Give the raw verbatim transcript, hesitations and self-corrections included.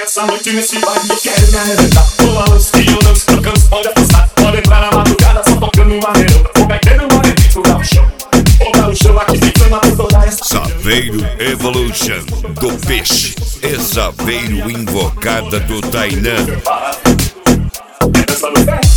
essa noite nesse baile eu quero me arrebentar. Com a luz que eu não estou canso, pode apostar. Pode entrar na madrugada só tocando uma maneirão. Vou cair no maneirito dá o chão. Vou dar o chão aqui ficando por toda essa. Saveiro Evolution do Peixe. É Saveiro invocada do Tainã. É dança no pé.